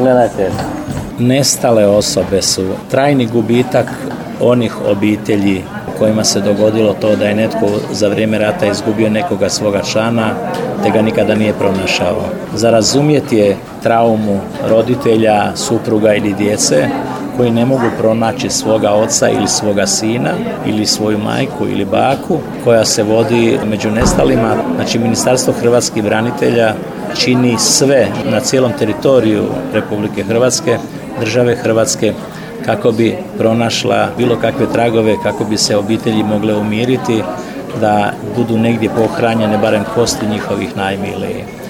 Gledajte, nestale osobe su trajni gubitak onih obitelji kojima se dogodilo to da je netko za vrijeme rata izgubio nekoga svoga člana te ga nikada nije pronašao. Za razumjeti je traumu roditelja, supruga ili djece koji ne mogu pronaći svoga oca ili svoga sina ili svoju majku ili baku koja se vodi među nestalima. Znači, Ministarstvo hrvatskih branitelja čini sve na cijelom teritoriju Republike Hrvatske, države Hrvatske, kako bi pronašla bilo kakve tragove, kako bi se obitelji mogle umiriti, da budu negdje pohranjene barem kosti njihovih najmilijih.